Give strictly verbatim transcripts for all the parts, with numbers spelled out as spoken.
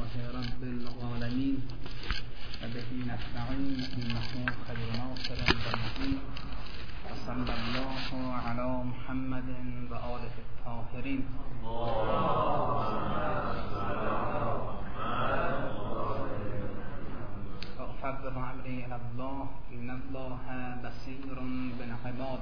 لله رب العالمين و به نستعین انه خیر ناصر و معین و صلی الله علی محمد و آله الطاهرین. وأفوض أمري إلى الله إن الله بصير بالعباد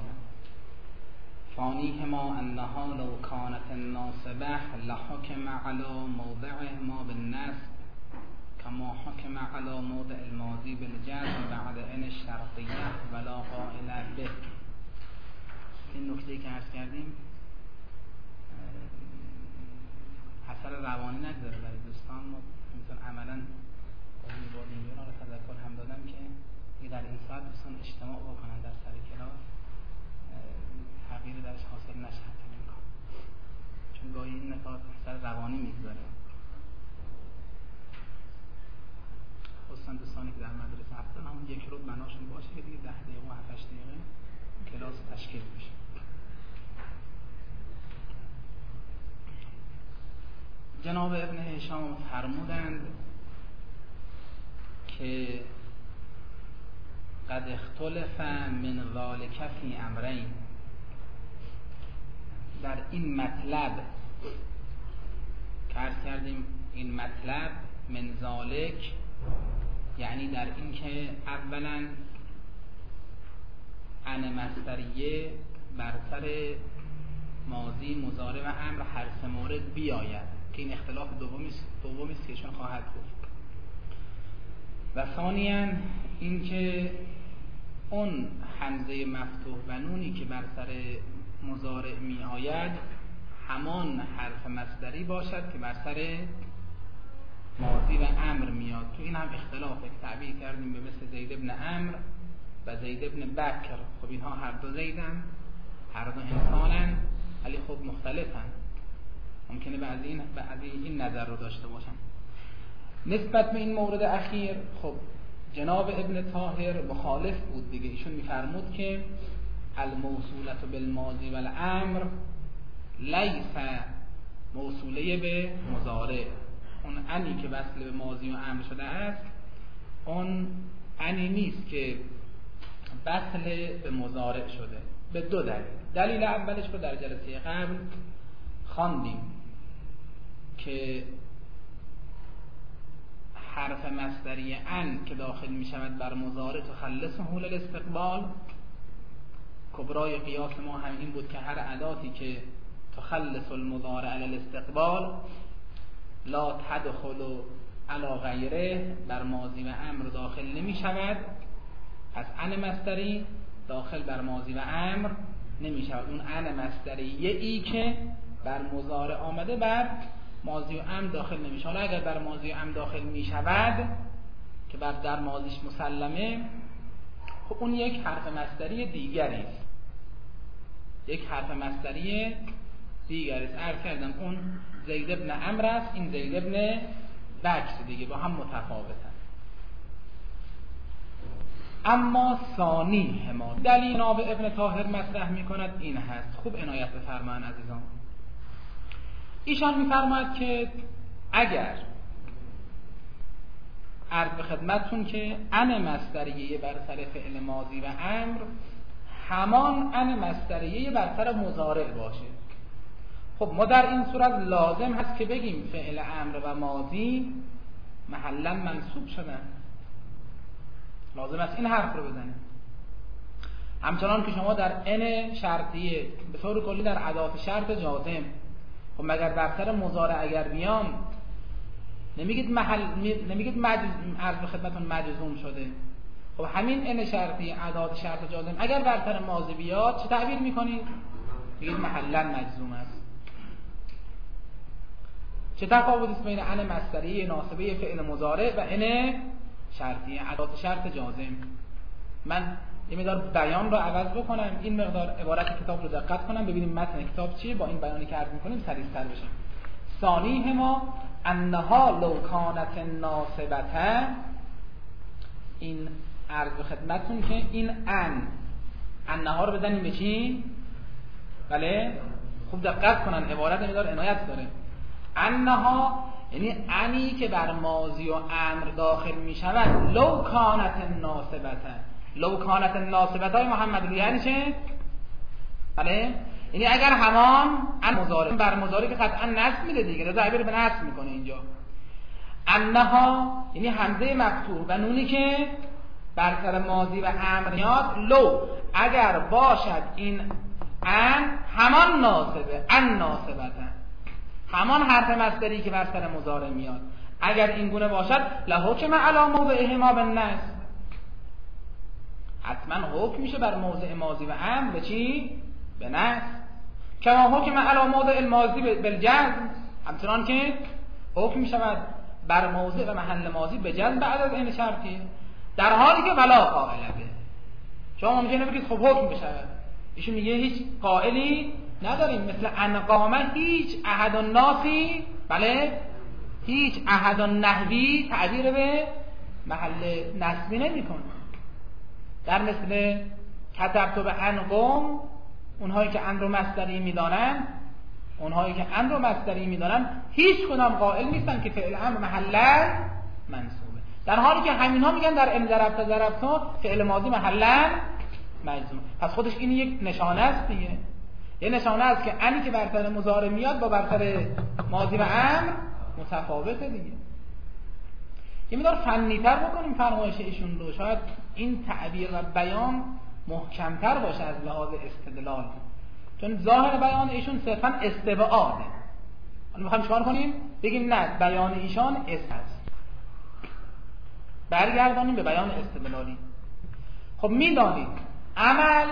فانيهما أنها لو كانت الناصبة لحكم على موضعه ما بالناس كما حكم على موضع الماضي بالجزم بعد ان الشرطية ولا قائل به. این نکته که عرض کردیم اثر روانی نگذاره برای دوستان. ما مثلا عملا با دیگران را تذکر هم دادم که در این ساعت دوستان اجتماع بکنن در سر کلاس، تغییر درش حاصل نشه این کار، چون گاهی این نکات اثر روانی میگذاره. خصوصا دوستانی که در مدرسه هستن همون یک رو بناشون باشه که دیگه ده دقیقه و هفتش دقیقه کلاس تشکیل میشه. جناب ابن هشام فرمودند که قد اختلف من ذلك فی امرین، در این مطلب که عرض کردیم این مطلب من ذالک یعنی در این که اولا ان مصدریه بر سر ماضی مضارع و امر هر سه مورد بیاید که این اختلاف دومی است دومی است که ایشون خواهد گفت. و ثانیاً این که اون همزه مفتوح و نونی که بر سر مضارع می آید همان حرف مصدری باشد که بر سر ماضی و امر میاد. تو این هم اختلافه که تعبیر کردیم به مثل زید ابن عمرو و زید ابن بکر. خب اینها هر دو زیدن، هر دو انسانن، ولی خب مختلفن. ممکنه بعضی این بعضی این نظر رو داشته باشن. نسبت به این مورد اخیر خب جناب ابن طاهر مخالف بود دیگه. ایشون میفرمود که الموصولة بالماضی و الامر لیس موصوله به مضارع. اون انی که وصل به ماضی و امر شده است اون انی نیست که وصل به مضارع شده، به دو دلیل. دلیل اولش رو در جلسه قبل خواندیم که حرف مصدری ان که داخل می شود بر مضارع تخلص حول الاستقبال. کبرای قیاس ما هم این بود که هر اداتی که تخلص المضارع علی الاستقبال لا تدخل علی غیره بر ماضی و امر داخل نمی شود، پس ان مصدری داخل بر ماضی و امر نمی شود. اون ان مصدری ای که بر مضارع آمده بر ماضی و امر داخل نمی شود. حالا اگر بر ماضی و امر داخل می شود که بر در ماضیش مسلمه، خب اون یک حرف مصدری دیگری است، یک حرف مصدری دیگری است. عرض کردم اون زید ابن عمرو است، این زید ابن بکر دیگه، با هم متفاوتن. اما ثانی هما دلیل جناب ابن طاهر مطرح میکند این هست. خوب عنایت بفرمایید عزیزان. ایشان میفرماید که اگر عرض به خدمتتون که ان مصدریه بر سر فعل ماضی و امر همان ان مصدریه بر سر مضارع باشه، خب ما در این صورت لازم هست که بگیم فعل امر و ماضی محلا منصوب شدن. لازم است این حرف رو بزنیم. همچنان که شما در ان شرطیه به طور کلی در ادات شرط جازم، خب مگر بر سر مضارع اگر بیان نمیگید محل نمیگید مجزوم، عرض به خدمتتون مجزوم شده. خب همین ان شرطی ادات شرط جازم اگر بر سر ماضی بیاد چه تعبیر میکنید؟ میگید محلا مجزوم است. چه تفاوتی است بین ان مصدری ناصبه فعل مضارع و ان شرطی ادات شرط جازم؟ من یه مقدار بیان رو عوض بکنم، این مقدار عبارت کتاب رو دقت کنم ببینیم متن کتاب چیه، با این بیانی که عرض می‌کنیم سریع‌تر بشیم. ثانی ما انها لو کانت ناصبته، این عرض به خدمتتون که این ان انها رو بزنیم به چی؟ بله خوب دقت کنن، عبارت مقدار عنایت داره. انها یعنی انی که بر ماضی و امر داخل می شود لو کانت ناصبتن، لو کانت ناصبت های محمد رو یعنی چه؟ بله؟ یعنی اگر همان ان مضارع بر مضارع که قطعا نصب میده دیگه، رضا عبیر به نصب میکنه اینجا. انها یعنی همزه مفتوح و نونی که بر سر ماضی و امر میاد، لو اگر باشد این ان همان ناصبه، ان ناصبتن، همان حرف مصدری که بر سر مضارع میاد، اگر این گونه باشد لحکم علی موضعهما بالنصب، حتما حکم میشه بر موضع ماضی و امر به چی؟ به نصب. کما حکم علی موضع الماضی بالجزم، همچنان که حکم میشود بر موضع و محل ماضی به جزم بعد از این شرطی، در حالی که ولا قائل به. شما ممکنه بگید خب حکم بشود، ایشون میگه هیچ قائلی نداریم، مثل ان قامه هیچ احد الناسی، بله، هیچ احد النحوی تعبیر به محل نصبی نمیکنه. در مثل کتبت به ان قوم، اونهایی که ان رو مصدری میدانن، اونهایی که ان رو مصدری میدانن هیچ کدام قائل نیستن که فعل امر محلا منصوبه، در حالی که همینها میگن در ان ضربت ضربت فعل ماضی محلا مجزوم. پس خودش این یک نشانه است دیگه، یه نشانه است که انی که بر سر مضارع میاد با بر سر ماضی و امر متفاوته دیگه. یه مقدار فنی‌تر بکنیم فرمایش ایشون رو، شاید این تعبیر و بیان محکم‌تر باشه از لحاظ استدلال، چون ظاهر بیان ایشون صرفاً استبعاده. حالا می‌خوایم چیکار کنیم؟ بگیم نه، بیان ایشان است است. برگردانیم به بیان استدلالی. خب می‌دانید عمل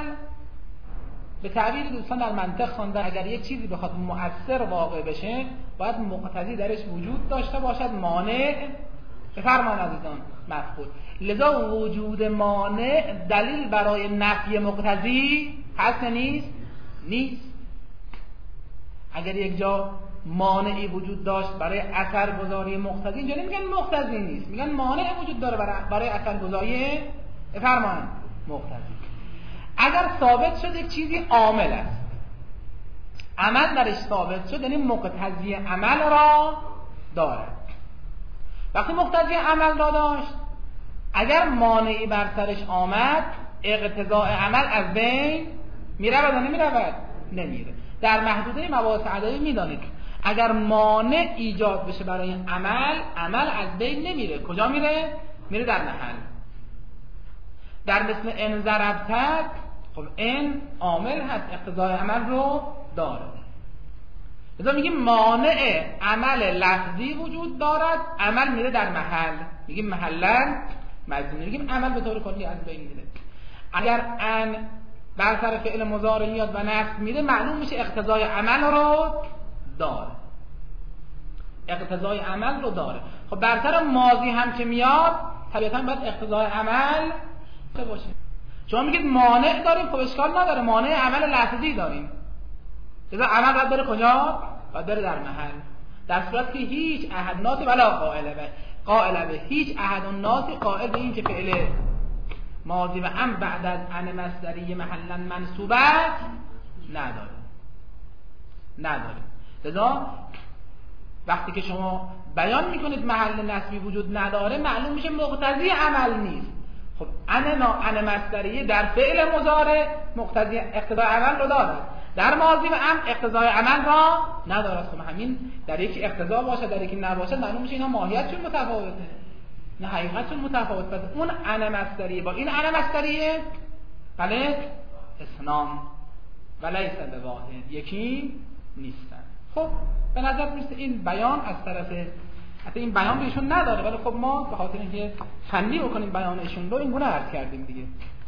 به تعبیر دوستان در منطق خواندن، اگر یک چیزی بخواد مؤثر واقع بشه باید مقتضی درش وجود داشته باشد، مانع بفرمان عزیزان مفعول. لذا وجود مانع دلیل برای نفی مقتضی هست نیست؟ نیست. اگر یک جا مانعی وجود داشت برای اثرگذاری مقتضی، اینجا نمیگن مقتضی نیست، میگن مانع وجود داره برای اثرگذاری بفرمان مقتضی. اگر ثابت شد یک چیزی عامل است، عمل درش ثابت شد، یعنی مقتضی عمل را دارد. وقتی مقتضی عمل را داشت، اگر مانعی بر سرش آمد، اقتضاء عمل از بین میرود و نمیرود؟ نمیره. در محدوده مباحث ادبی میدانید اگر مانع ایجاد بشه برای عمل، عمل از بین نمیره. کجا میره؟ میره در محل. در مثل ان ضربتک، خب ان عامل هست، اقتضای عمل رو داره. لذا میگیم مانع عمل لفظی وجود دارد، عمل میره در محل، میگیم محلا مجزوم، میگیم عمل به طور کلی از بین میره. اگر ان بر سر فعل مضارع میاد و نصب میده، معلوم میشه اقتضای عمل رو داره، اقتضای عمل رو داره. خب بر سر ماضی هم که میاد طبیعتا باید اقتضای عمل باشه. شما میگید مانع داریم، خب اشکال نداره، مانع عمل لفظی داریم، لذا عمل باید بره کجا؟ باید بره در محل. در صورت که هیچ احد ناسی ولا قائل به، قائل به هیچ احد ناسی قائل به این که فعل ماضی و امر بعد از ان مصدری محلا منصوب است نداره، نداره. لذا وقتی که شما بیان میکنید محل نصبی وجود نداره، معلوم میشه مقتضی عمل نیست. خب ان ان مصدریه در فعل مضارع مقتضی اقتضای عمل رو دارد، در ماضی و امر اقتضای عمل را ندارد. خب همین در یکی اقتضا باشه در یکی نباشه، معلوم میشه اینا ماهیتشون متفاوته، نه حقیقتشون متفاوت. پس اون ان مصدریه با این ان مصدریه بله اسنان ولیس بواحد، یکی نیستن. خب به نظر میاد این بیان از طرف، حتی این بیان بهشون نداره، ولی خب ما به خاطر اینکه فنی بکنیم بیانشون رو این گونه عرض کردیم دیگه.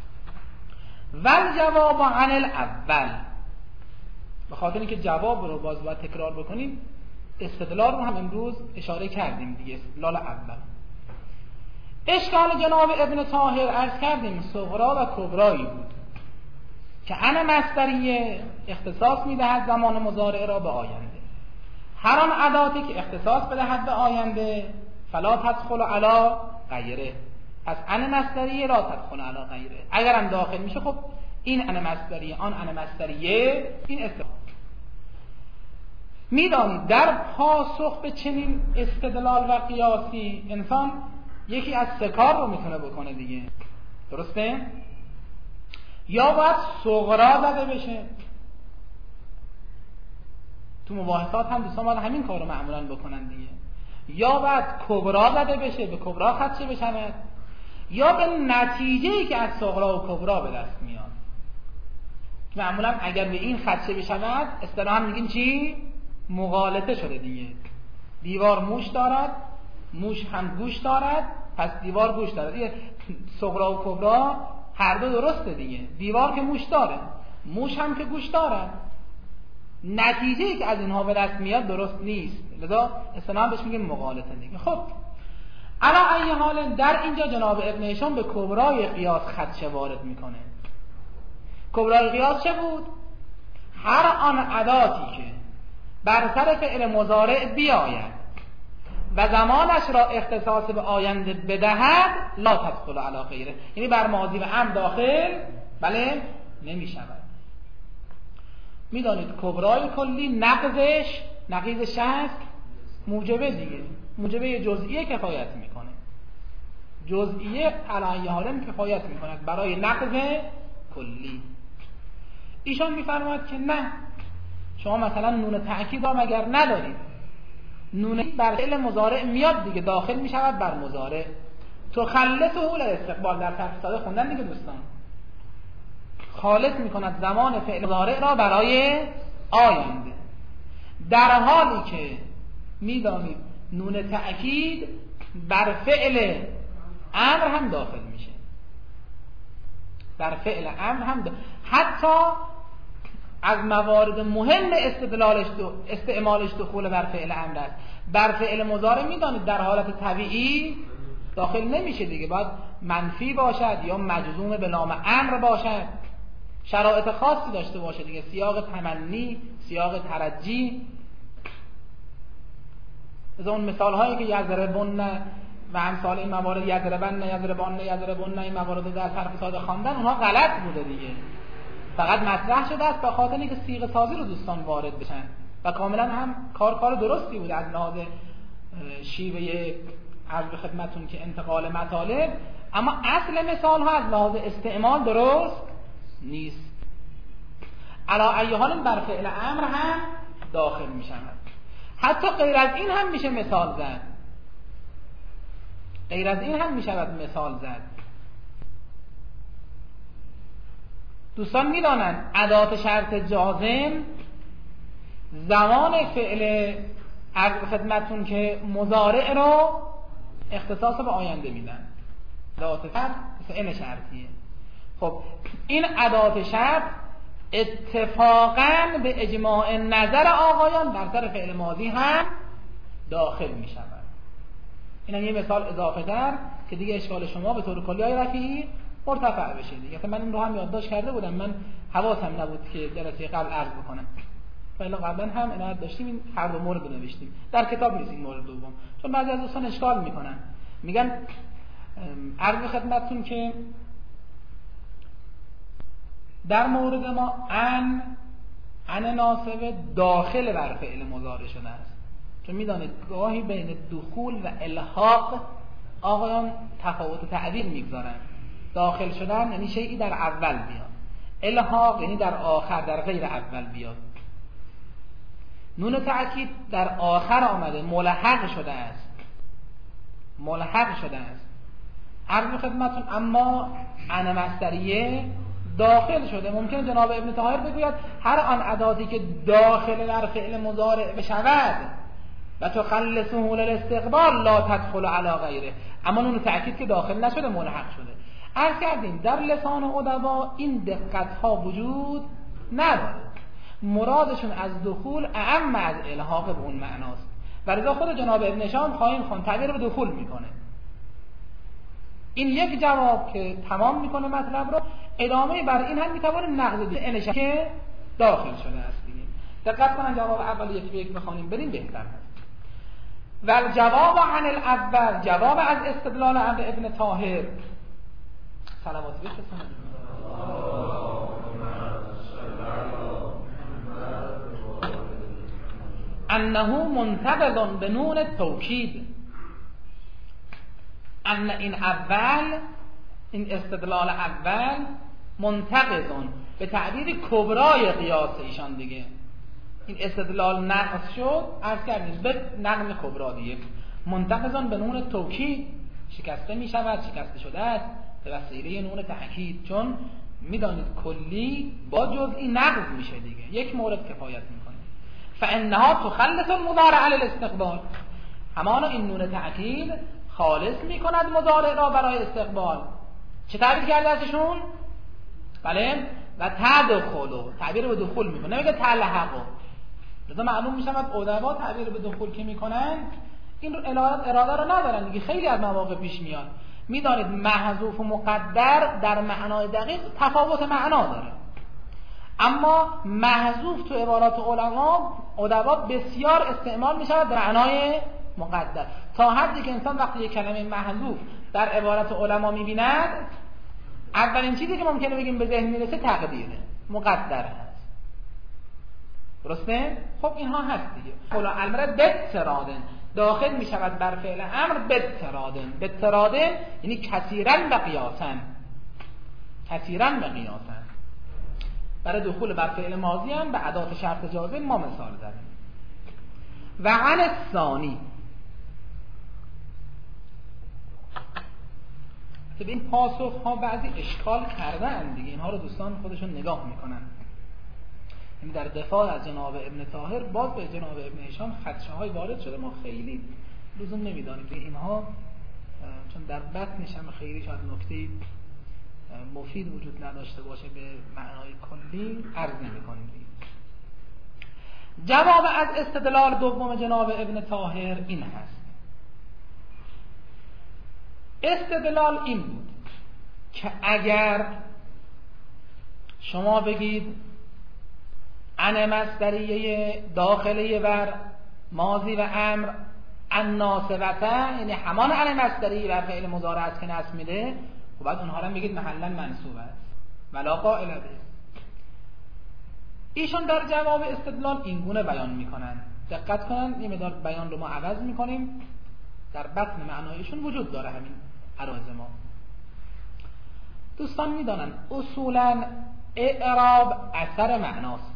ول جواب عن الاول، به خاطر اینکه جواب رو باز باید تکرار بکنیم، استدلال رو هم امروز اشاره کردیم دیگه. استدلال اول اشکال جناب ابن طاهر عرض کردیم صغرا و کبرایی بود که ان مصدریه اختصاص میدهد زمان مضارع را به آینده، هر آن اداتی که اختصاص بدهد به آینده فلا تدخل علی غیره، پس ان مصدریه را تدخل علی غیره، اگر هم داخل میشه خب این ان مصدریه آن ان مصدریه این استفاده. میدانید در پاسخ به چنین استدلال و قیاسی انسان یکی از سه کار رو میتونه بکنه دیگه، درسته؟ یا باید صغرا زده بشه، تو مباحثات هم دوستان باید همین کار رو معمولا بکنن دیگه، یا باید کبرا زده بشه، به کبرا خدشه بشود، یا به نتیجه‌ای که از صغرا و کبرا به دست میاد. معمولا اگر به این خدشه بشود اصطلاحاً میگیم چی؟ مغالطه شده دیگه. دیوار موش دارد، موش هم گوش دارد، پس دیوار گوش دارد. دیگه صغرا و کبرا هر دو درسته دیگه. دیوار که موش داره، موش هم که گوش دارد، نتیجه‌ای که از اینها به دست میاد درست نیست، لذا اصطلاحاً بهش میگیم مغالطه دیگه. خب علی ای حال در اینجا جناب ابن هشام به کبرای قیاس خدشه وارد میکنه. کبرای قیاس چه بود؟ هر آن اداتی که بر سر فعل مضارع بیاید و زمانش را اختصاص به آینده بدهد لا تدخل علی غیره، یعنی بر ماضی و امر داخل بله نمی شود. میدانید کبرای کلی نقضش نقیضش هست موجبه دیگه، موجبه جزئیه کفایت میکنه، جزئیه علی حالم کفایت میکند برای نقض کلی. ایشان میفرماید که نه، شما مثلا نون تأکید را مگر ندارید، نون بر فعل مضارع میاد دیگه، داخل میشود بر مضارع، تخلصه للاستقبال، در طرف ساده خوندن دیگه دوستان، خالص میکند زمان فعل مضارع را برای آینده، در حالی که میدانید نون تأکید بر فعل امر هم داخل میشه، بر فعل امر هم داخل. حتی از موارد مهم استدلالش دو استعمالش دخول بر فعل امر است. بر فعل مضارع میدانید در حالت طبیعی داخل نمیشه دیگه، باید منفی باشد یا مجزوم به لام امر باشد، شرایط خاصی داشته باشه دیگه، سیاق تمنی، سیاق ترجی. از اون مثال هایی که یضربن و امثال این موارد، یضربن یضربان یضربن، این موارد در طرف ساده خواندن اونها غلط بوده دیگه، فقط مطرح شده است به خاطر اینکه صیغه سازی رو دوستان وارد بشن و کاملا هم کار کار درستی بوده از لحاظ شیوه عرض به خدمتون که انتقال مطالب، اما اصل مثال ها از لحاظ استعمال درست نیست. علی ای حال بر فعل امر هم داخل می شود. حتی غیر از این هم میشه مثال زد، غیر از این هم می شود مثال زد. دوستان میدانند ادات شرط جازم زمان فعل عرض خدمتون که مضارع رو اختصاص به آینده میدن، ادات فرد فعل شرطیه. خب این ادات شرط اتفاقاً به اجماع نظر آقایان بر سر فعل ماضی هم داخل می شود. این هم یه مثال اضافه تر که دیگه اشکال شما به طور کلی های رفیعی مرتفع بشه دیگه. من این رو هم یادداشت کرده بودم، من حواسم نبود که جلسه قبل عرض بکنم، ولی قبلا هم عنایت داشتیم این هر دو مورد نوشتیم، در کتاب نیست این مورد دوم، چون بعضی از دوستان اشکال میکنن، میگن عرض خدمتتون که در مورد ما ان ان ناصبه داخل بر فعل مضارع شده است، چون میدانید گاهی بین دخول و الحاق آقایان تفاوت تعبیر میگذارن. داخل شدن یعنی شیئی در اول بیاد، الحاق یعنی در آخر در غیر اول بیاد. نون تأکید در آخر آمده، ملحق شده است، ملحق شده است عرض خدمتون. اما ان مصدریه داخل شده. ممکنه جناب ابن طاهر بگوید هر آن اداتی که داخل در فعل مضارع بشود و تخلصه للاستقبال لا تدخل علی غیره، اما نون تأکید که داخل نشده ملحق شده. عرض کردیم در لسان ادبا این دقت ها وجود نداره، مرادشون از دخول اعم از الحاق به اون معناست، ولذا خود جناب ابن هشام خواهیم خوند تعبیر به دخول میکنه. این یک جواب که تمام میکنه مطلب رو، ادامه بر این هم میتوانه نقض دیگه انشا که داخل شده است دیگه. دقت کنن جواب اول یک به یک بخونیم بریم بهتر هست. ول جواب عن الاول، جواب از استدلال عند ابن طاهر صلوات بفرستید. انه منتقض به نون توکید، ان این اول، این استدلال اول منتقض به تعبیر کبرای قیاس ایشان دیگه، این استدلال نقص شد، عرض کردیم به نقل کبرا دیگه، منتقض به نون توکید، شکسته می شود، شکسته شده است به وسیله نون تأکید، چون میدانید کلی با جزئی نقض میشه دیگه، یک مورد کفایت میکنه. فانها تخلص المضارع للاستقبال، همانا این نون تأکید خالص میکند مضارع را برای استقبال. چه تعبیر کرده ازشون؟ بله، و تدخلو، تعبیر به دخول میکنه، نمیگه تلحقو. لذا معلوم میشود ادبا تعبیر به دخول که میکنن این اراده رو ندارن دیگه، خیلی از مواقع پیش میاد. میدانید محذوف و مقدر در معنای دقیق تفاوت معنا داره، اما محذوف تو عبارات علما ادبا بسیار استعمال میشود در معنای مقدر، تا حدی که انسان وقتی یک کلمه محذوف در عبارت علما میبیند اولین چیزی که ممکنه بگیم به ذهن میرسه تقدیره، مقدر هست. درسته؟ خب اینها هست دیگه. فلا الامر بترادن داخل می شود بر فعل امر بترادن، بترادن یعنی کثیرا و قیاسا، کثیرا و قیاسا. برای دخول بر فعل ماضی هم به ادات شرط جازم ما مثال زدیم. و عن الثانی، که این پاسخ ها بعضی اشکال کردن دیگه، اینها رو دوستان خودشون نگاه میکنن. یعنی در دفاع از جناب ابن طاهر باز به جناب ابن هشام خدشه های وارد شده، ما خیلی لزوم نمیدانیم که اینها، چون در بطنش هم خیلی شاید نکته مفید وجود نداشته باشه به معنای کلی عرض نمی‌کنیم. جواب از استدلال دوم جناب ابن طاهر این هست. استدلال این بود که اگر شما بگید ان مصدریه داخله بر ماضی و امر ان ناصبته، یعنی همان ان مصدری بر فعل مضارع است که نصب میده، و بعد اونها رو بگید محلا منصوب است ولا قائل به. ایشون در جواب استدلال این گونه بیان میکنن، دقت کنن، یه مقدار بیان رو ما عوض میکنیم، در بطن معنایشون وجود داره همین عرض ما. دوستان میدانن اصولا اعراب اثر معناست،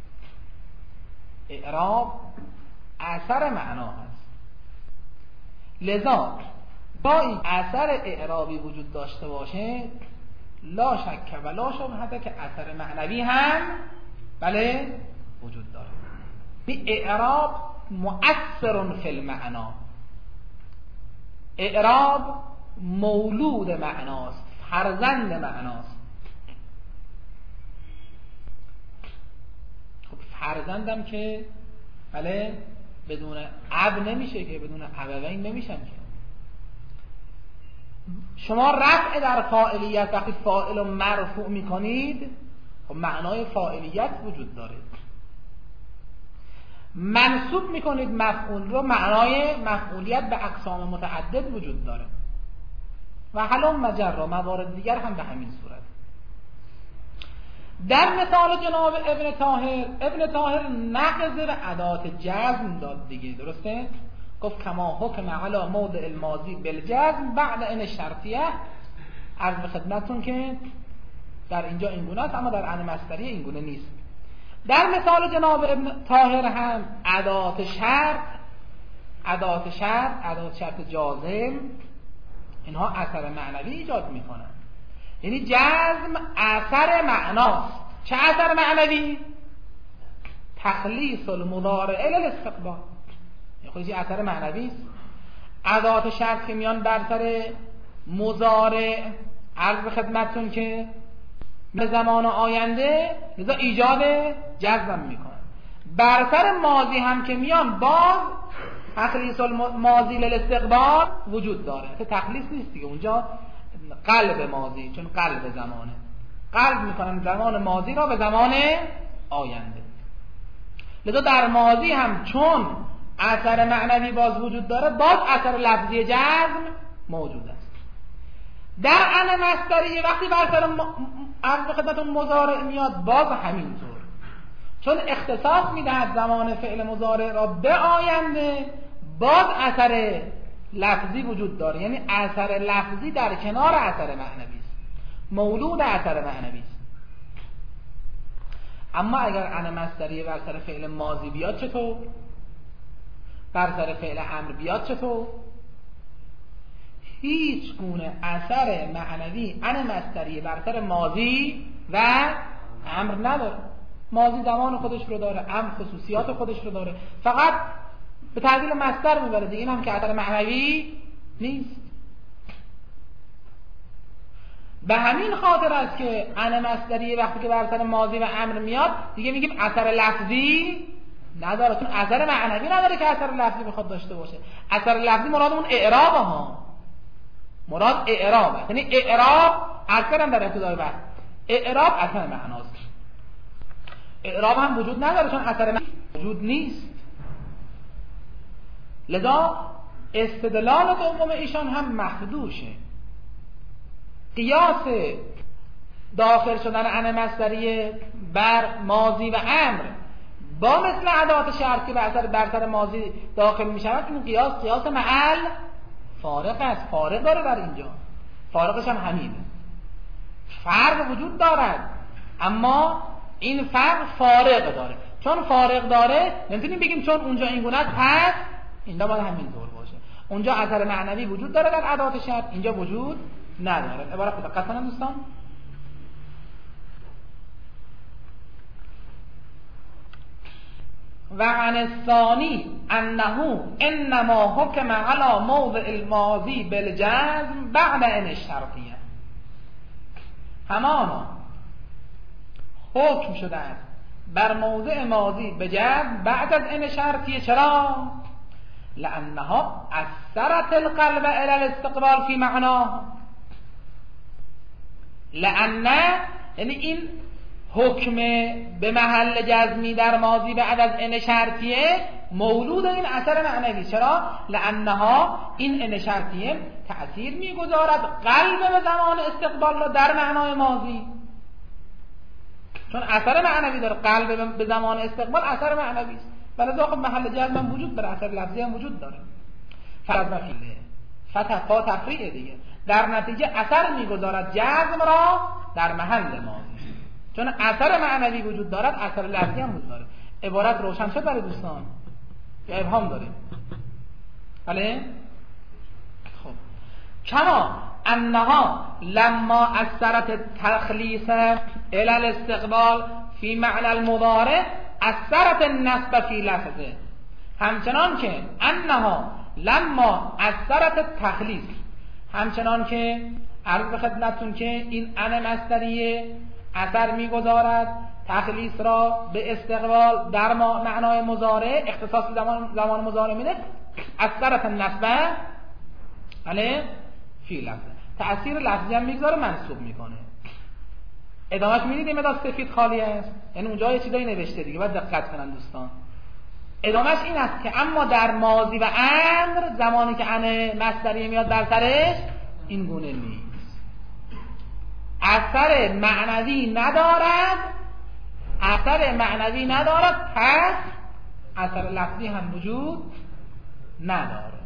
اعراب اثر معنا هست، لذا با این اثر اعرابی وجود داشته باشه لا شک و لا شبهه که اثر معنوی هم بله وجود داره. این اعراب مؤثر فی المعنا، اعراب مولود معناست، فرزند معناست. خب فرزندم که بله بدون اب نمیشه که، بدون ابوین نمیشن که. شما رفع در فاعلیت وقتی فاعل رو مرفوع میکنید، خب معنای فاعلیت وجود داره. منصوب میکنید مفعول رو، معنای مفعولیت به اقسام متعدد وجود داره. و حلم مجرا موارد دیگر هم به همین صورت. در مثال جناب ابن طاهر، ابن طاهر نقض به ادات جزم داد دیگه، درسته؟ گفت کما حکم علی موضع الماضی بالجزم بعد این شرطیه. عرض به خدمتتون که در اینجا این گونه است، اما در ان مصدری این گونه نیست. در مثال جناب ابن طاهر هم ادات شرط، ادات شرط، ادات شرط جازم، اینها اثر معنوی ایجاد میکنن. یعنی جزم اثر معناست. چه اثر معنوی؟ تخلیص المضارع للاستقبال، خودش اثر معنوی است. ادات شرط که میان بر سر مضارع، عرض به خدمتتون که به زمان آینده، لذا ایجاد جزم میکنن. بر سر ماضی هم که میان باز تخلیص الماضی للاستقبال وجود داره. که تخلیص نیست دیگه، اونجا قلب ماضی، چون قلب زمانه، قلب میکنن زمان ماضی را به زمان آینده. لذا در ماضی هم چون اثر معنوی باز وجود داره، باز اثر لفظی جزم موجود است. در ان مصدری وقتی بر سر عرض خدمتتون مضارع میاد، باز همینطور. چون اختصاص میدهد زمان فعل مضارع را به آینده، باز اثر لفظی وجود داره، یعنی اثر لفظی در کنار اثر معنوی است، مولود اثر معنوی است. اما اگر ان مصدریه بر سر فعل ماضی بیاد چطور؟ بر سر فعل امر بیاد چطور؟ هیچ گونه اثر معنوی ان مصدریه بر سر ماضی و امر نداره. ماضی زمان خودش رو داره، امر خصوصیات خودش رو داره، فقط به تعدیل مصدر میبره دیگه، این هم که اثر معنوی نیست. به همین خاطر است که ان مصدریه وقتی که بر سر ماضی و امر میاد دیگه میگیم اثر لفظی نداره، چون اثر معنوی نداره که اثر لفظی بخواد داشته باشه. اثر لفظی مراد اون اعراب ها، مراد اعراب است، یعنی اعراب اثر هم در ابتدای بحث، اعراب اثر معناست. اعراب هم وجود نداره چون اثر معنی وجود نیست. لذا استدلال دوم ایشان هم مخدوشه. قیاس داخل شدن ان مصدریه بر ماضی و امر با مثل ادوات شرط که بر سر ماضی داخل می شود، این قیاس قیاس محل فارق است، فارق داره در اینجا، فارقش هم همینه. فرق وجود دارد اما این فرق فارق داره. چون فارق داره نمیتونیم بگیم چون اونجا این گونه است پس اینجا باید همینطور باشه. اونجا اثر معنوی وجود داره در ادوات شرط، اینجا وجود نداره. عبارت دقت کنن دوستان. و عن الثانی انه انما حکم علی موضع الماضی بالجزم بعد ان الشرطیه. همانا حکم شده است بر موضع ماضی به جزم بعد از ان شرطیه. چرا؟ لانها اثرت القلب الى الاستقبال فی معناه. لان یعنی این حکم به محل جزمی در ماضی بعد از ان شرطیه مولود این اثر معنوی. چرا؟ لانها این ان شرطیه تأثیر میگذارد قلب به زمان استقبال را در معنای ماضی، چون اثر معنوی داره. قلب به زمان استقبال اثر معنوی است، ولی خب محل جزم هم وجود داره، اثر لفظی هم وجود داره. فرض مفعوله فتقا تفریع دیگه، در نتیجه اثر میگذارد جزم را در محل ماضی، چون اثر معنوی وجود دارد، اثر لفظی هم وجود داره. عبارت روشن شد برای دوستان یا ابهام داریم؟ بله. خب کما انها لما اثرت تخلیص الى الاستقبال فی معنى المضارع اثرت النصب فی لفظه. همچنان که انها لما اثرت تخلیص، همچنان که عرض به خدمتتون که این ان مصدریه اثر میگذارد تخلیص را به استقبال در معنای مضارع، اختصاص زمان زمان مضارع میده، اثرت النصب علی فی لفظه، تأثیر لفظی هم میگذاره، منصوب میکنه. ادامهش میدید مداد سفید خالی است، یعنی اونجا یه چیزایی نوشته دیگه، باید دقت کنن دوستان. ادامهش این است که اما در ماضی و امر زمانی که ان مصدریه میاد بر سرش این گونه نیست، اثر معنوی ندارد، اثر معنوی ندارد، پس اثر لفظی هم وجود نداره.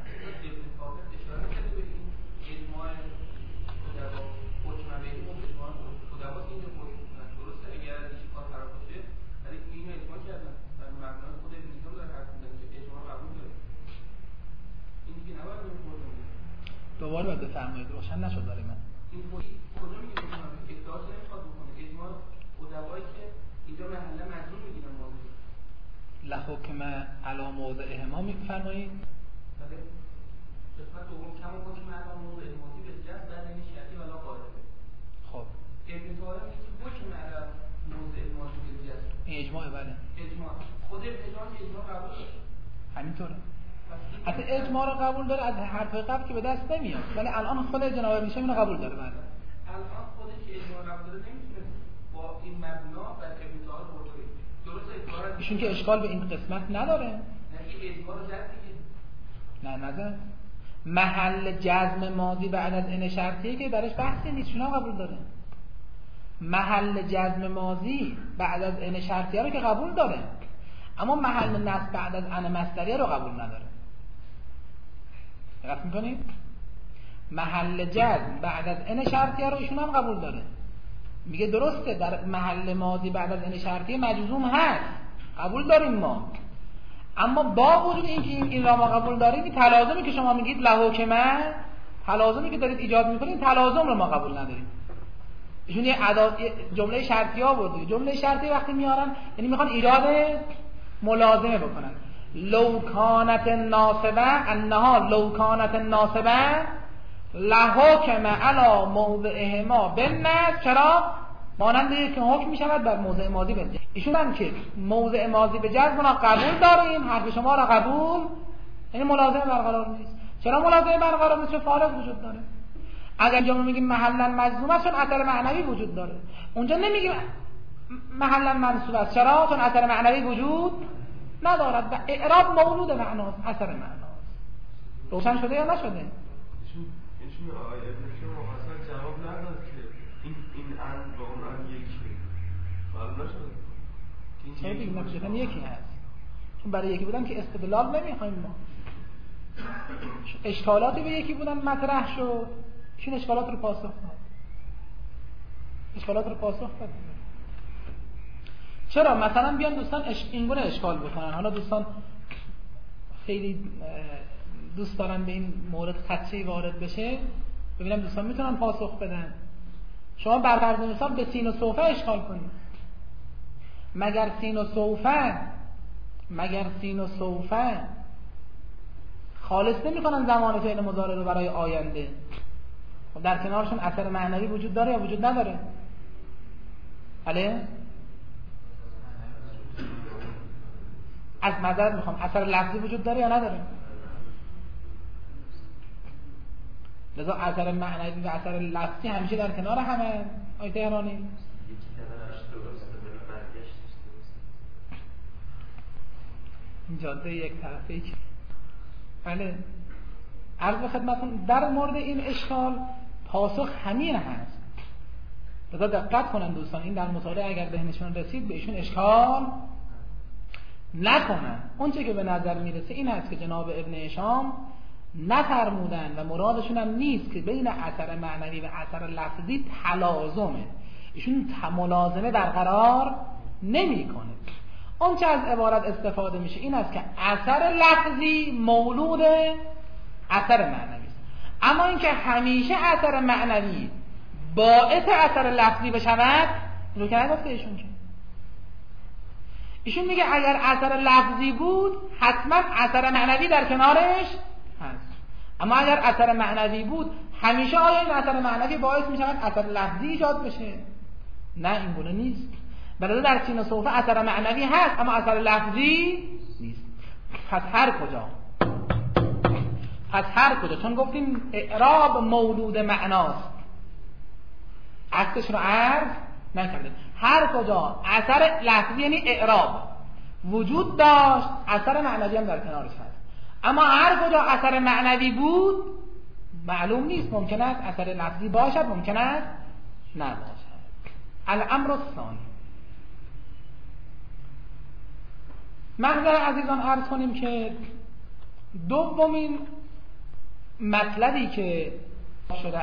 دوباره باید بفرمایید، روشن نشد برای من. این کجا میگه ادعاش نمیخواد بکنه اجماع ادعایی که اینجا محله مجنون میگیرن موضوع لحکم علی موضعهما میفرمایید. بله قسمت دوم کم و حکم علی موضع الماضی به جزم بعد این شرطی ولا قاعده. خب ابن طاهر میگه که حکم علی موضع الماضی به جزم این اجماع بله، اجماع خود ابن طاهر که اجماع قبول داره همینطوره. حتی اجماع رو قبول داره، از حرفای قبل که به دست نمیاد، ولی الان خود جناب میشه اینو قبول داره. بله الان خودش که اجماع قبول داره نمیتونه با این مبنا و ابن طاهر برده. درسته ایشون که اشکال به این قسمت نداره. نه اجماع رو زد دیگه. نه نزد. محل جزم ماضی بعد از ان شرطیه که درش بحثی نیست، شما قبول داره. محل جزم ماضی بعد از ان شرطیه رو که قبول داره، اما محل نصب بعد از ان مصدریه رو قبول نداره. دقت می‌کنید؟ محل جزم بعد از ان شرطیه رو ایشون هم قبول داره. میگه درسته در محل ماضی بعد از ان شرطیه مجزوم هست، قبول داریم ما، اما با وجود اینکه این این را ما قبول داریم، این تلازمی که شما میگید لحکمه، تلازمی که دارید ایجاد میکنید، تلازم رو ما قبول نداریم. ایشون یه ادا جمله شرطی آورده. جمله شرطی وقتی میارن یعنی میخوان ایجاد ملازمه بکنن. لو کانت ناصبه انها لو کانت ناصبه لحکم علی موضعهما بالنصب. چرا؟ مانند یک که حکم میشود بر موضع ماضی به جزم. ایشون هم که موضع ماضی به جزم را قبول داریم، حرف شما را قبول، یعنی ملازمه برقرار نیست. چرا ملازمه برقرار نیست؟ چون فارق وجود داره. اگر اینجا میگیم محلا مجزوم است چون اثر معنوی وجود داره، اونجا نمیگیم محلا منصوب است. چرا؟ چون اثر معنوی وجود ندارد و اعراب مولود معناست، اثر معناست. روشن شده یا نشده؟ ایشون آقای ابن شما اصلا جواب نداد که این این ان با اون ان یکی حالا نشد. چه بگیم نمیشه یکی هست. چون برای یکی بودن که استدلال نمیخوایم ما. اشکالاتی به یکی بودن مطرح شد، ایشون اشکالات رو پاسخ داد. اشکالات رو پاسخ داد. چرا مثلا بیان دوستان اش... این گونه اشکال بکنن؟ حالا دوستان خیلی دوست دارن به این مورد خدشه‌ای وارد بشه، ببینم دوستان میتونن پاسخ بدن. شما بر فرض مثال به سین و سوفه اشکال کنید. مگر سین و سوفه مگر سین و سوفه خالص نمی‌کنن زمان فعل مضارع رو برای آینده؟ خب در کنارشون اثر معنوی وجود داره یا وجود نداره؟ بله؟ از نظر میخوام اثر لفظی وجود داره یا نداره؟ لذا اثر معنوی و اثر لفظی همیشه در کنار همه. آی تهرانی این جاده یک طرفه ای. بله عرض به خدمتتون در مورد این اشکال پاسخ همین هست. لذا دقت کنن دوستان، این در مطالعه اگر ذهنشون رسید به ایشون اشکال نکنن. اون چه که به نظر میرسه این هست که جناب ابن هشام نفرمودن و مرادشون هم نیست که بین اثر معنوی و اثر لفظی تلازمه. ایشون ملازمه برقرار نمیکنه. اون چه از عبارت استفاده میشه این است که اثر لفظی مولود اثر معنوی است، اما اینکه همیشه اثر معنوی باعث اثر لفظی بشود رو که نگفته ایشون. که ایشون میگه اگر اثر لفظی بود حتما اثر معنوی در کنارش هست، اما اگر اثر معنوی بود همیشه آیا این اثر معنوی باعث میشود اثر لفظی ایجاد بشه؟ نه، این گونه نیست. بلکه در سین و سوفه اثر معنوی هست اما اثر لفظی نیست. پس هر کجا پس هر کجا چون گفتیم اعراب مولود معناست، عکسش رو عرض نکردیم، هر کجا اثر لفظی یعنی اعراب وجود داشت اثر معنوی هم در کنارش هست، اما هر کجا اثر معنوی بود معلوم نیست، ممکن است اثر لفظی باشد ممکن است نباشد. الامر الثانی، محضر عزیزان عرض کنیم که دومین مطلبی که شده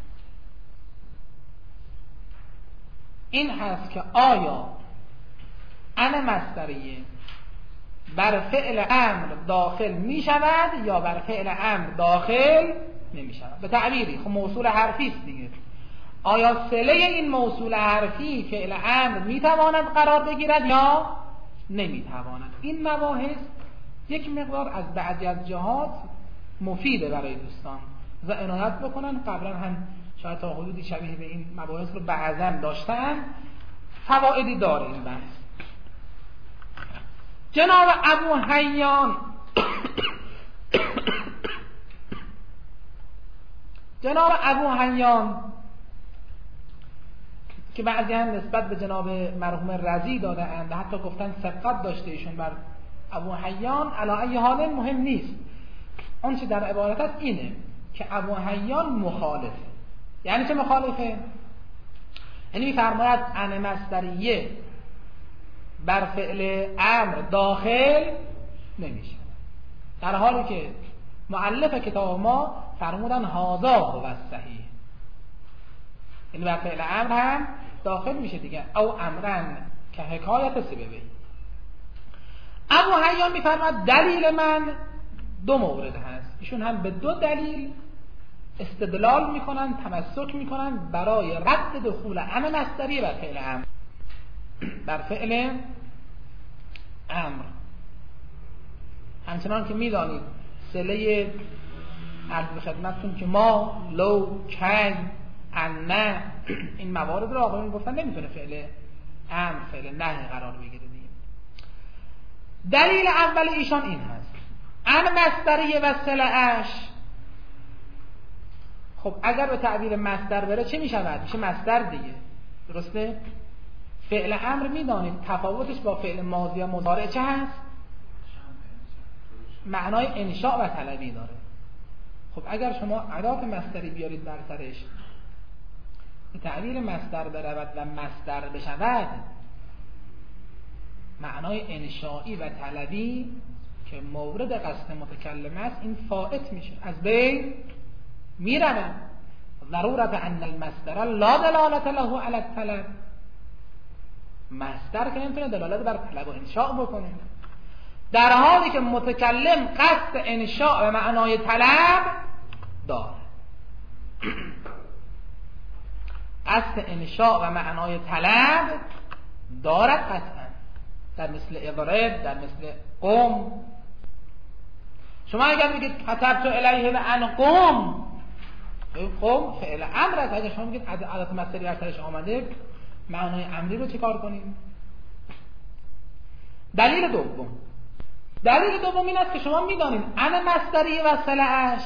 این هست که آیا ان مصدریه بر فعل امر داخل می شود یا بر فعل امر داخل نمی شود. به تعبیری خب موصول حرفی است دیگه، آیا صله این موصول حرفی فعل امر می تواند قرار بگیرد یا نمی تواند؟ این مباحث یک مقدار از بعضی از جهات مفیده برای دوستان و عنایت بکنن. قبلا هم شاید تا حدودی شبیه به این مباحث رو بعضا داشتن، فوائدی داره این بحث. جناب ابو حیان جناب ابو حیان که بعضی هم نسبت به جناب مرحوم رضی داده اند، حتی گفتن سبقت داشته ایشون بر ابو حیان. علی ای حال مهم نیست، اون چه در عبارت است اینه که ابو حیان مخالفه. یعنی چه مخالفه؟ یعنی میفرماید ان مصدریه بر فعل امر داخل نمیشه، در حالی که مؤلف کتاب ما فرمودن هذا هو الصحیح، یعنی بر فعل امر هم داخل میشه دیگه. او امرن که حکایت سببی. ابو حیان میفرماید دلیل من دو مورد هست، ایشون هم به دو دلیل استدلال میکنن، تمسک میکنن برای رد دخول ان مصدری بر فعل امر بر فعل امر. همچنان که میدانید صله عرض به خدمتتون که ما، لو، کی، ان، این موارد رو آقایون گفتن نمیتونه فعل امر فعل نهی قرار بگیره دیگه. دلیل اول ایشان این هست ان مصدریه و صله‌اش، خب اگر به تعبیر مصدر بره چه میشود؟ میشه مصدر دیگه، درسته؟ فعل امر میدانید تفاوتش با فعل ماضی و مضارع چه هست؟ معنای انشاء و طلبی داره. خب اگر شما ادات مصدری بیارید بر سرش به تعبیر مصدر برود و مصدر بشود، معنای انشائی و طلبی که مورد قصد متکلم است این فائت میشه، از بین میرونه. ضرورت ان المصدر لا دلالت له علی الطلب، مصدر که نمیتونه دلالت بر طلب و انشاء بکنه، در حالی که متکلم قصد انشاء و معنای طلب داره. قصد انشاء و معنای طلب دارد قطعا، در مثل اضرب، در مثل قم. شما اگر میگید كتبت الیه و ان قم، قم فعل امر است، اگر شما میگید عادت مصدری اثرش آمده معنای امری رو چیکار کنیم؟ دلیل دوم دلیل دوم این است که شما میدانید ان مصدری و صله‌اش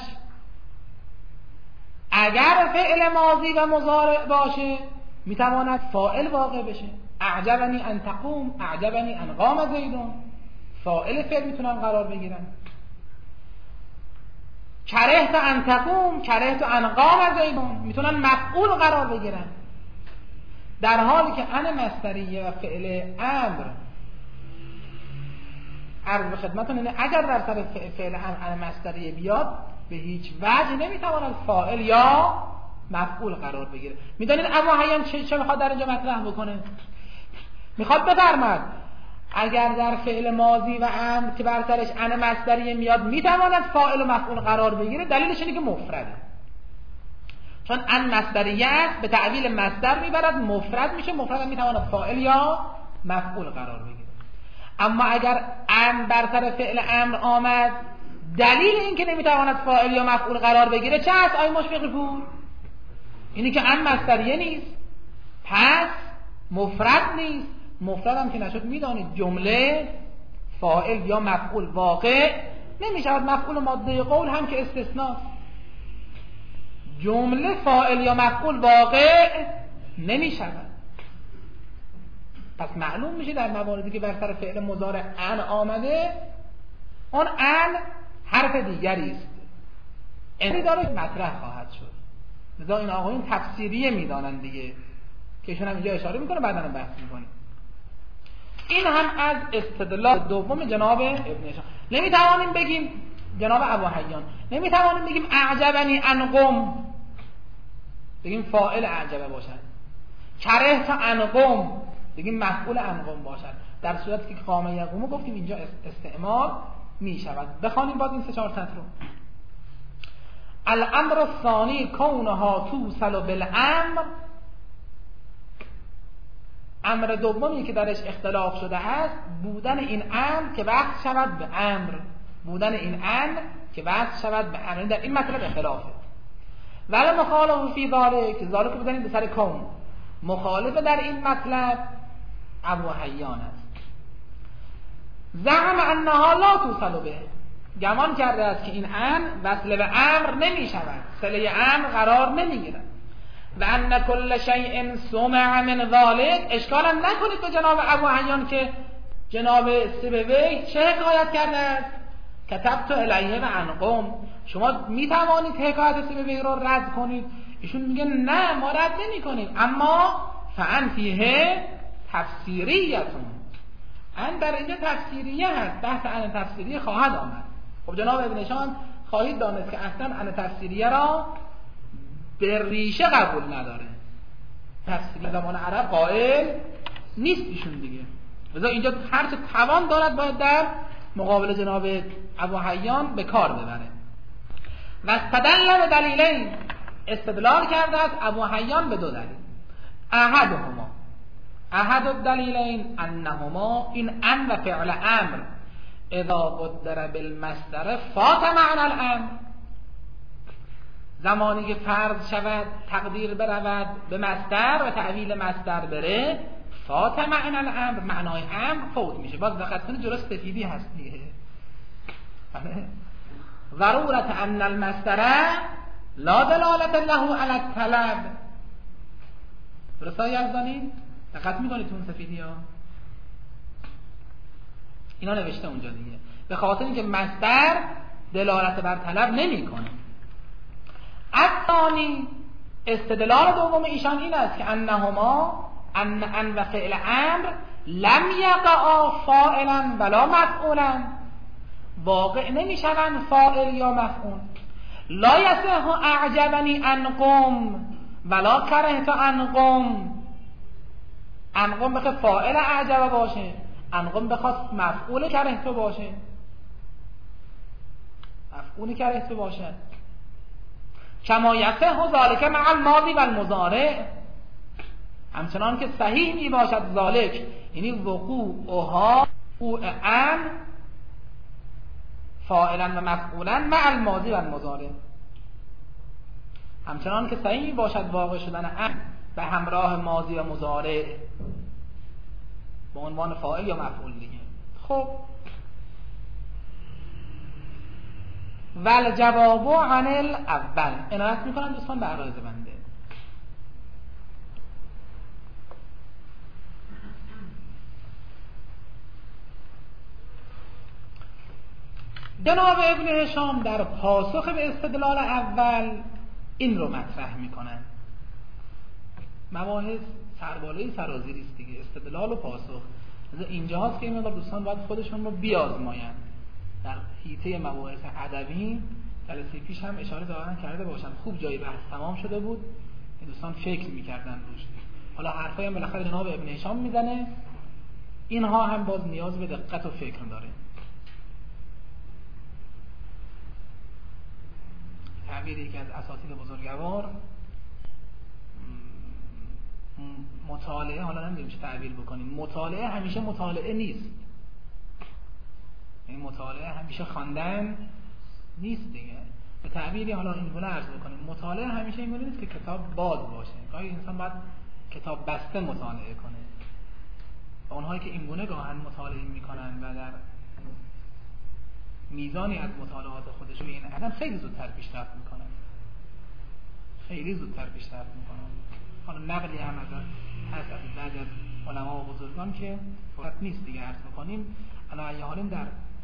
اگر فعل ماضی و مضارع باشه میتواند فاعل واقع بشه. اعجبنی ان تقوم، اعجبنی ان قام زیدون، فاعل فعل میتونن قرار بگیرن. کرهت ان تقوم، کرهت ان قام زیدون، میتونن مفعول قرار بگیرن. در حالی که ان مصدریه و فعل امر عرض به خدمتتون اینه اگر در سر فعل ان مصدریه بیاد به هیچ وجه نمیتواند فاعل یا مفعول قرار بگیره. میدونید ابو حیان چه چه میخواد در اینجا مطرح بکنه؟ میخواد بفرماید اگر در فعل ماضی و امر که بر سرش ان مصدریه میاد میتواند فاعل و مفعول قرار بگیره، دلیلش اینه که مفرده، چون ان مصدریه است به تعبیل مصدر میبرد، مفرد میشه، مفرد میتواند فاعل یا مفعول قرار بگیره. اما اگر ان بر سر فعل امر آمد، دلیل این که نمیتواند فاعل یا مفعول قرار بگیره چه است آی مشفق پور؟ اینی که ان مصدریه نیست، پس مفرد نیست. مفرد هم که نشد میدانید جمله فاعل یا مفعول واقع نمیشود، مفعول ماده قول هم که استثناست. جمله فاعل یا مفعول واقع نمیشود. پس معلوم میشه در مواردی که بر سر فعل مضارع ان آمده، اون ان حرف دیگری است، این داره مطرح خواهد شد. لذا این آقایون تفسیریه میدانن دیگه که ایشون هم اینجا اشاره میکنه، بعدا هم بحث میکنه. این هم از استدلال دوم جناب ابن هشام. نمیتوانیم بگیم جناب ابو حیان، نمیتوانیم بگیم اعجبنی ان قم، بگیم فاعل اعجبه باشد. کرهت ان قم بگیم مفعول ان قم باشد. در صورتی که قام یقوم گفتیم اینجا استعمال میشود. بخوانیم باز این سه چهار سطر رو. الامر الثانی کونها توصل بالامر، امر دومی که درش اختلاف شده است بودن این امر که وصل شود به امر، بودن این امر که وصل شود به امر، در این مطلب اختلافه. ولی مخالف فی ذالک، ذالک بودن به سر کون، مخالف در این مطلب ابو حیان است. زعم انها لا توصل به، گمان کرده است که این امر وصل به امر نمی شود، صله امر قرار نمی گیرد. و ان کل شیء سمع من ذالک، اشکال نکنید به جناب ابو حیان که جناب سبوی چه حکایت کرده است؟ کتبت الیه و ان قم. شما می توانید حکایت سبوی رو رد کنید؟ ایشون میگه نه ما رد نمی کنیم، اما فان فیه تفسیریتون، ان در اینجا تفسیریه هست، بحث ان تفسیریه خواهد آمد. خب جناب ابن هشام خواهید دانست که اصلا ان تفسیریه را به ریشه قبول نداره، تفسیری زمان عرب قائل نیست ایشون دیگه. لذا اینجا هر چه توان دارد باید در مقابل جناب ابو حیان به کار ببره. و استدل به دلیلین، استدلال کرده است ابو حیان به دو دلیل. احدهما، احد الدلیلین انهما، این ان و فعل امر اذا قدر بالمصدر فات معنی الامر، زمانی که فرض شود تقدیر برود به مصدر و تعویل مصدر بره، فات معنی الامر، معنای امر فوت میشه. باز دقت کنید جلو سفیدی هست دیگه. ضرورت ان المصدر لا دلالت له علی الطلب. درسته یزدانی؟ دقت میکنید تو اون سفیدی ها اینا نوشته اونجا دیگه، به خاطر اینکه مصدر دلالت بر طلب نمیکنه. الثانی، استدلال دوم ایشان این است که انهما ان ان و فعل امر لم یقعا فاعلا ولا مفعولا، واقع نمیشوند فاعل یا مفعول. لا یصح اعجبنی ان قم ولا کرهت ان قم، ان قم بخواد فاعل اعجب باشه، ان قم بخواد مفعول کرهت باشه، مفعول کرهت باشه. کما یصح ذلک مع الماضی و المضارع، همچنان که صحیح می باشد ذالک، یعنی وقوعها وقوع ان فاعلا و مفعولا مع الماضی و المضارع، همچنان که صحیح می باشد واقع شدن ان به همراه ماضی و مضارع به عنوان فاعل یا مفعول دیگه. خب ول جواب عن الاول، عنایت میکنم دوستان به عرایض بنده. جناب ابن هشام در پاسخ به استدلال اول این رو مطرح میکنن. مباحث سربالای سرازیری است دیگه، استدلال و پاسخ. اینجا هست که این مقدار دوستان باید خودشون رو بیازماین. در حیطه مباحث ادبی جلسه پیش هم اشاره دارن کرده باشم، خوب جای بحث تمام شده بود، این دوستان فکر میکردن روش. حالا حرفای هم بالاخره جناب ابن هشام میزنه، اینها هم باز نیاز به دقت و فکر داره. تعبیر یکی از اساتید بزرگوار، مطالعه، حالا نمیدونیم چه تعبیر بکنیم، مطالعه همیشه مطالعه نیست، این مطالعه همیشه خواندن نیست دیگه. به تعبیری حالا این گونه عرض بکنیم، مطالعه همیشه این گونه نیست که کتاب باز باشه، گاهی انسان باید کتاب بسته مطالعه کنه. و اونهایی که این گونه گاهن مطالعه میکنن و در میزانی از مطالعات خودشون این عدم خیلی زودتر پیشرفت میکنن، خیلی زودتر پیشرفت میکنن. حالا نقلی هم از هست از بعضی از علما و بزرگان که فرصت نیست دیگه عرض بکنیم. حالا ای حالیم در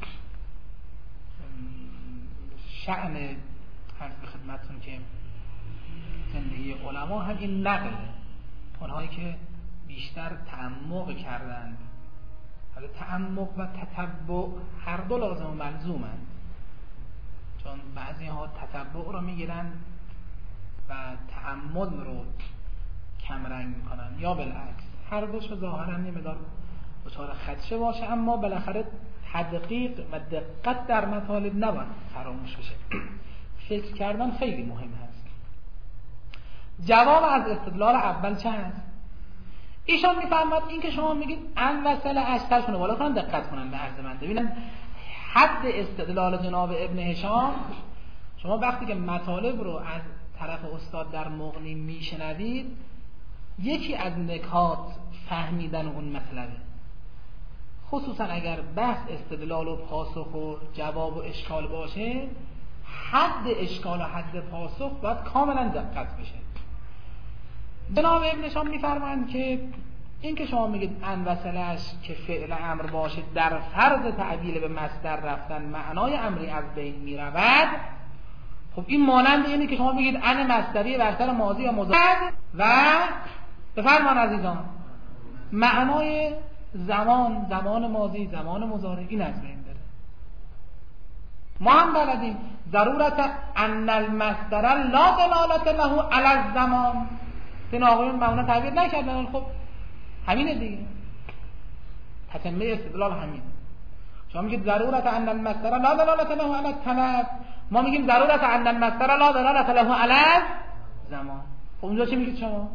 شأن عرض به خدمتتون که زندگی علما هم این نقل، اونهایی که بیشتر تعمق کردند، حالا تعمق و تتبع هر دو لازم و ملزومند، چون بعضی ها تتبع رو میگیرن و تعمد رو کمرنگ میکنن، یا بالعکس هر دوش ظاهرا نمیدار دچار خدشه باشه، اما بالاخره تدقیق و دقت در مطالب نباید فراموش بشه. فکر کردن خیلی مهم هست. جواب از استدلال اول چه هست؟ ایشان میفرماد این که شما میگید ان و سل اشترشون رو بالا کنن، دقت کنن به عرض من، ببینن حد استدلال جناب ابن هشام. شما وقتی که مطالب رو از طرف استاد در مغنی میشنوید، یکی از نکات فهمیدن اون مطلبه، خصوصا اگر بحث استدلال و پاسخ و جواب و اشکال باشه، حد اشکال و حد پاسخ باید کاملا دقت بشه. جناب ابن هشام میفرمایند که این که شما میگید ان وصلش که فعل امر باشه در فرض تعبیل به مصدر رفتن معنای امری از بین میرود، خب این مانند اینه که شما بگید ان مصدری بر سر ماضی و مضارع و بفرمان عزیزان، معنای زمان، زمان ماضی، زمان مضارع این از بین بره. ما هم بلدیم ضرورت ان المصدر لا دلالت له علی الزمان. این آقایون معنا تعبیر نکردن. خب همینه دیگه، تتمه استدلال همین. شما میگید ضرورت ان المصدر لا دلالت له علی الطلب، ما میگیم ضرورت ان المصدر لا دلالت له علی الزمان. خب اونجا چه میگید شما؟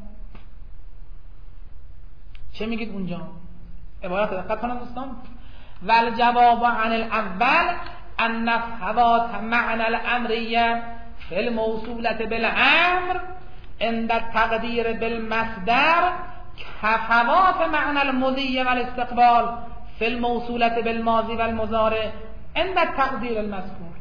چه میگید اونجا؟ عبارت دقت کنید دوستان. والجواب عن الاول ان فوات معنى الامریه فی الموصوله بالامر عند التقدیر بالمصدر كفوات معنى المضي والاستقبال فی الموصوله بالماضی والمضارع عند التقدیر المذکور.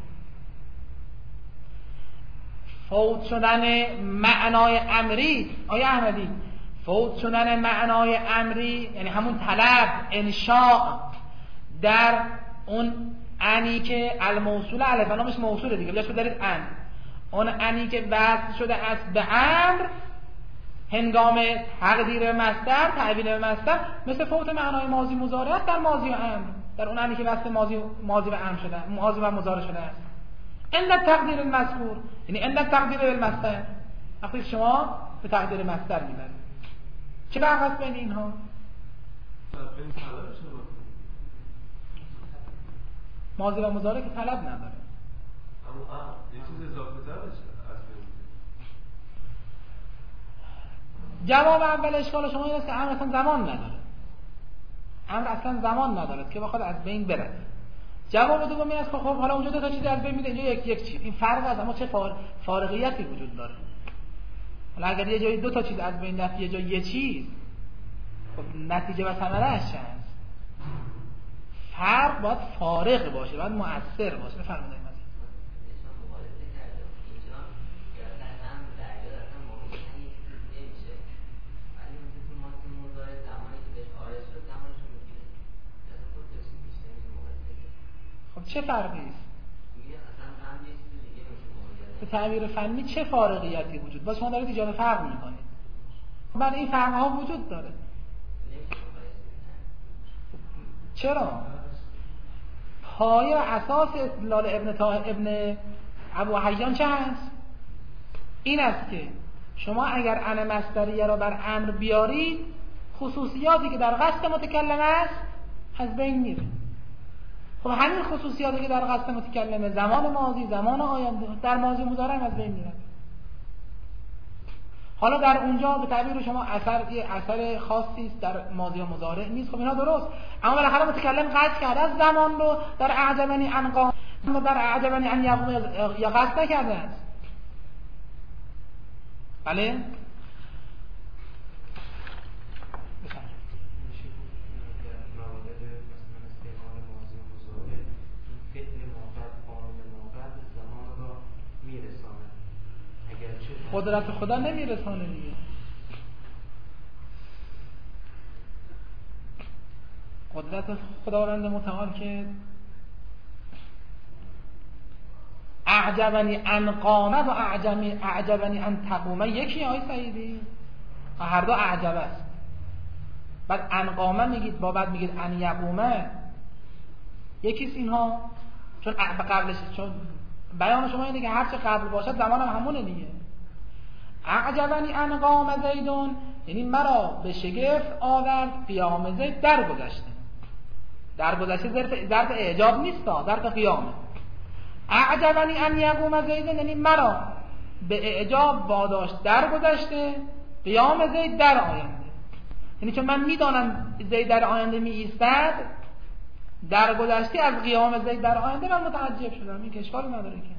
فوت شدن معنای امری، آیا احمدی، فوت شدن معنای امری یعنی همون طلب، انشاء، در اون انی که الموصول الف نامش موصوله دیگه، بلاش بدارید ان، اون انی که وصل شده است به امر هنگام تقدیر مصدر، تعبیر به مصدر، مثل فوت معنای ماضی مضارع است در ماضی و امر، در اون انی که وصل ماضی ماضی و امر شده، ماضی و مضارع شده است. عند تقدیر المذکور یعنی عند تقدیر بالمصدر، وقتی شما به تقدیر مصدر میبرید. چه فرق است بین اینها؟ ماضی و مضارع که طلب نداره. اما یه چیز اضافه ترش از جواب اول اشکال شما این است که امر اصلا زمان نداره. امر اصلا زمان نداره که بخواد از بین بره. جواب دوم این است که خب حالا اونجا دو تا چیز از بین میره، اینجا یک یک چیز. این فرق است، اما چه فار... فارقیتی وجود داره. حالا اگر یه جایی دو تا چیز از بین رفت، یه جایی یه چیز، خب نتیجه و ثمره اش هست. فرق باید فارق باشه، باید مؤثر باشه. بفرمایید. خب چه فرقی است؟ به تعبیر فنی چه فارقیتی وجود؟ باز شما دارید ایجاد فرق میکنید. بعد این فرق ها وجود داره. چرا؟ پایه و اساس استدلال ابن تا ابن ابو حیان چه هست؟ این است که شما اگر ان مصدریه را بر امر بیارید، خصوصیاتی که در قصد متکلم است از بین میره. خب همین خصوصیاتی که در قصد متکلم، زمان ماضی، زمان آینده، در ماضی مضارع از بین میره. حالا در اونجا به تعبیر شما اثر یه اثر خاصی است در ماضی و مضارع نیست. خب اینا درست، اما بالاخره متکلم قصد کرده از زمان رو در اعجبنی ان قام در اعجبنی ان یقوم یا قصد نکرده است. بله؟ قدرت خدا نمیرسانه دیگه. قدرت خداوند متعال که اعجبنی ان قامه و اعجبنی اعجبنی ان تقومه یکی آی سعیدی؟ هر دو اعجب است. بعد ان قامه میگید، با بعد میگید ان یقومه، یکیست اینها. چون قبلش، چون بیان شما اینه که هر چه قبل باشد زمان هم همونه دیگه. اعجبنی ان قام زیدون یعنی مرا به شگفت آورد قیام زید در گذشته. در گذشته ظرف اعجاب نیست، ظرف قیامه. اعجبنی ان یقوم زیدون یعنی مرا به اعجاب واداشت در گذشته، قیام زید در آینده. یعنی چون من میدانم زید در آینده می ایستد، در گذشته از قیام زید در آینده من متعجب شدم. این که اشکالی نداره که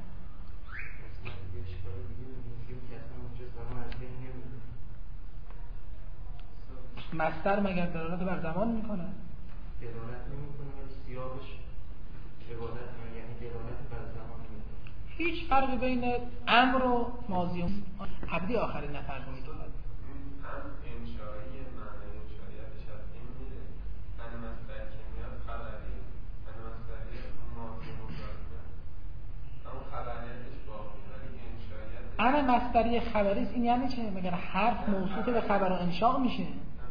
مصدر مگر دلالت بر زمان میکنه؟ دلالت نمیکنه، ولی سیاقش عبادت یعنی دلالت بر زمان میکنه. هیچ فرقی بین امر و ماضی و عبدی آخرین نفر بود. هم انشایی معنی انشاییتش از این میره. ان مصدر که میاد خبری، ان مصدری ماضی مضارع، اما خبریتش باقی، ولی انشاییتش ان ان مصدری خبری است. این یعنی چه؟ مگر حرف موصوف به خبر و انشاء میشه؟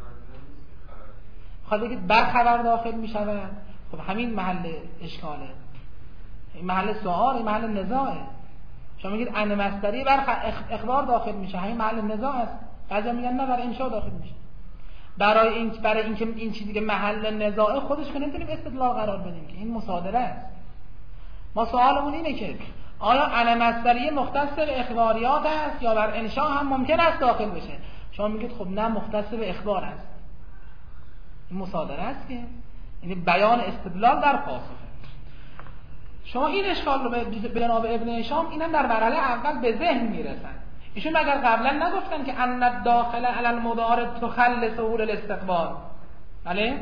خواهد بگید بر خبر داخل میشود. خب همین محل اشکاله، این محل سوال، این محل نزاعه. شما میگید ان مصدری بر اخبار داخل میشه، همین محل نزاع است. بعضیا میگن نه بر انشاء داخل میشه. برای این برای اینکه این, این چیزی که محل نزاعه خودش که نمیتونیم استدلال قرار بدیم که این مصادره است. ما سوالمون اینه که آیا ان مصدری مختص به اخباریات است یا بر انشاء هم ممکن است داخل بشه؟ شما میگید خب نه، مختص به اخبار است. این مصادره است که این بیان استدلال در پاسخه. شما این اشکال رو به جناب ابن هشام اینم در مرحله اول به ذهن میرسن. ایشون مگر قبلا نگفتن که ان الداخل علی المضارع تخلص سهول الاستقبال؟ بله؟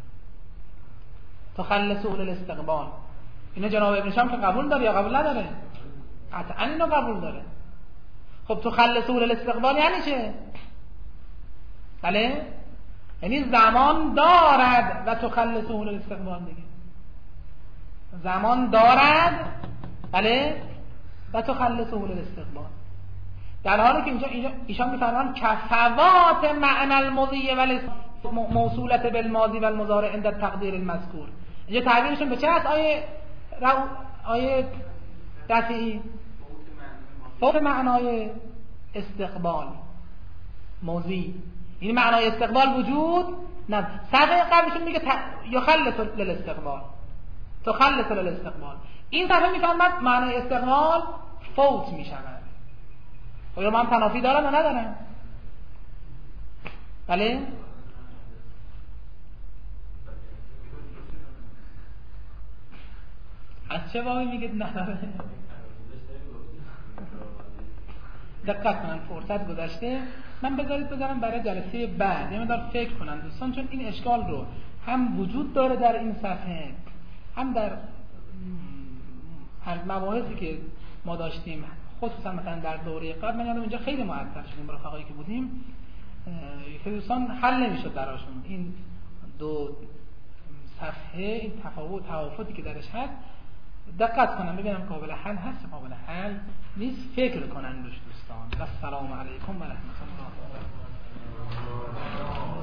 تخلص سهول الاستقبال. اینو جناب ابن هشام که قبول داره یا قبول نداره؟ قطعا اینو قبول داره. خب تخلص سهول الاستقبال یعنی چه؟ بله؟ یعنی زمان دارد و تخلص سهول الاستقبال دیگه. زمان دارد، بله، و تخلص سهول الاستقبال. در حالی که اینجا اینجا ایشان می‌فرمان کفوات معنی المضی و موصولت بالماضی و المضارع عند التقدیر المذکور. اینجا تعبیرشون به چه است؟ آیه رو آیه دفعی فوق معنای استقبال موضی، این معنای استقبال وجود نه. صفحه قبلشون میگه یخلص للاستقبال، تخلص للاستقبال. این صفحه میفهمد معنای استقبال فوت میشود. آیا ما هم تنافی دارن یا ندارن؟ بله؟ از چه واقعی میگید نداره؟ دقت کنن، فرصت گذشته. من بذارید بذارم برای جلسه بعد یه مقدار فکر کنن دوستان، چون این اشکال رو هم وجود داره در این صفحه، هم در مباحثی که ما داشتیم، خصوصا مثلا در دوره قبل. من یادم اینجا خیلی معطل شدیم، رفقایی که بودیم خیلی دوستان حل نمیشد براشون این دو صفحه، این تفاوت توافتی که درش هست. دقت کنن ببینم قابل حل هست، قابل حل نیست، فکر کنن روش دوستان. السلام علیکم و رحمت الله.